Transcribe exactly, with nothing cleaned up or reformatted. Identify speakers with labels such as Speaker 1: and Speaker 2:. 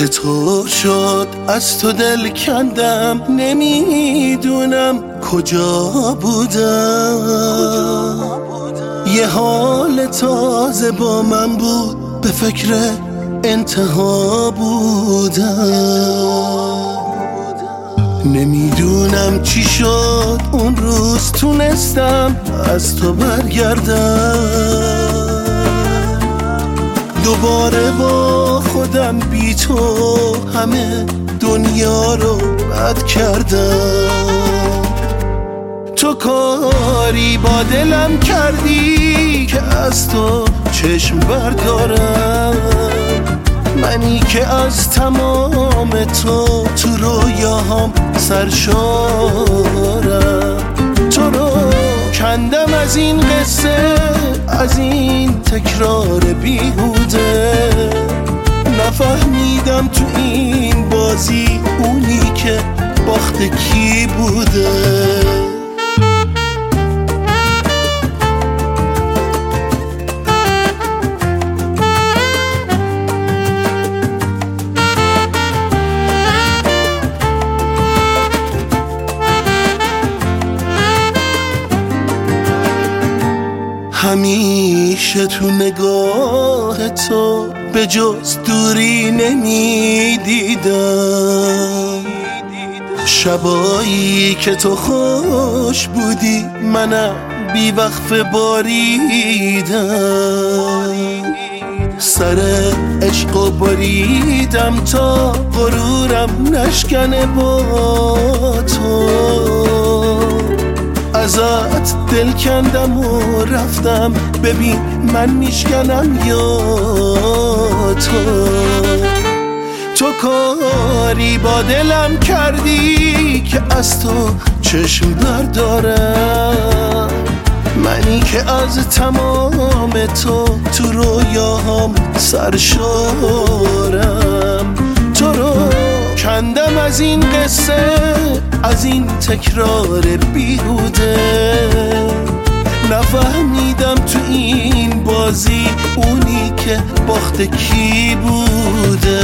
Speaker 1: چطور شد از تو دل کندم، نمیدونم کجا بودم. یه حال تازه با من بود، به فکر انتها بودم. نمیدونم چی شد اون روز، تونستم از تو برگردم. دوباره با خودم بی تو همه دنیا رو بد کردم. تو کاری با دلم کردی که از تو چشم بردارم. منی که از تمام تو تو رویاهام سرشارم. تو رو کندم از این قصه، از این تکرار بیهوده. نفهمیدم تو این بازی اونی که باخت کی بوده. همیشه تو نگاه تو به جز دوری نمیدیدم. شبایی که تو خوش بودی منم بی وقف باریدم. سر عشق و بریدم تا غرورم نشکنه با تو. ازت دل کندم و رفتم، ببین من میشکنم یا تو. تو کاری با دلم کردی که از تو چشم بردارم. منی که از تمام تو تو رویاهام سرشارم. تو رو کندم از این قصه، از این تکرار بیهوده. نفهمیدم تو این بازی اونی که باخت کی بوده.